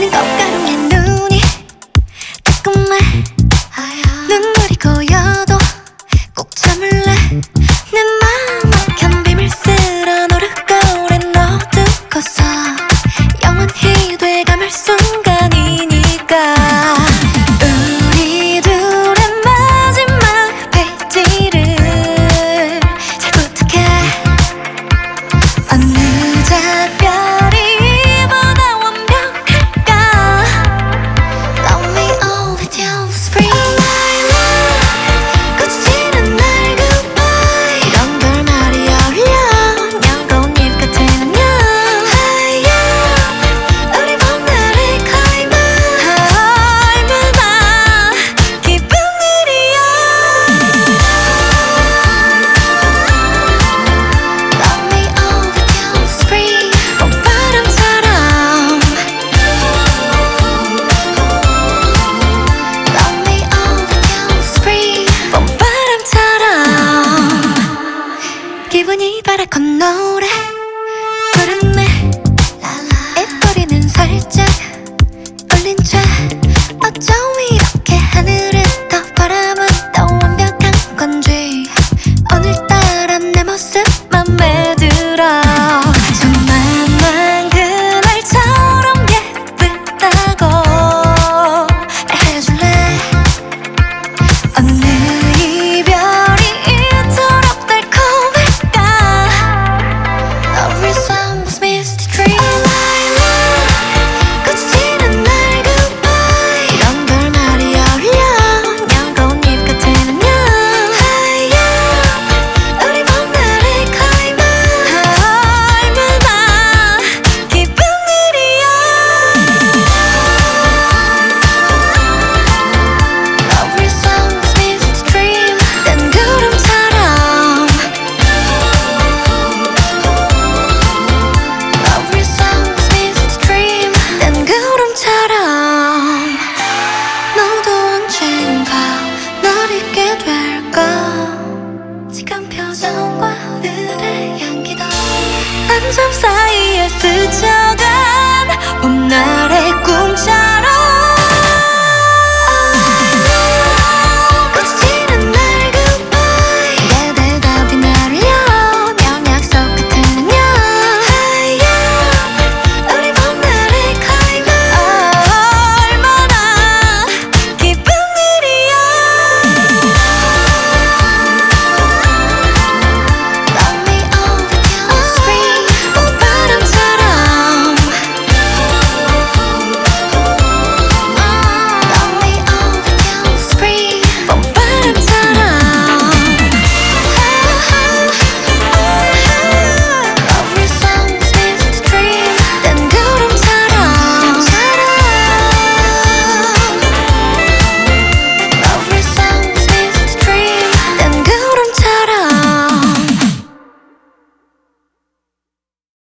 꽃가루에 눈이 따끔해. 눈물이 고여도 꼭 참을래. 내 맘 막힌 비밀 쓸어 노릇거울에 넣어두고서 영원히 돼감을 순간이니까. 우리 둘의 마지막 페이지를 잘 부탁해. 어느 작별이 이보다 완벽할까. Love me all with you, spring my love. 꽃이 지는 날 goodbye. 이런 걸 말이 어울려. 연꽃잎 같은 안녕. High up 우리 봄날의 climax. 얼마나 기쁜 일이야. Love me all with you, spring 봄바람처럼. Love me all with you, spring 봄바람처럼. 기분이 바라건 노래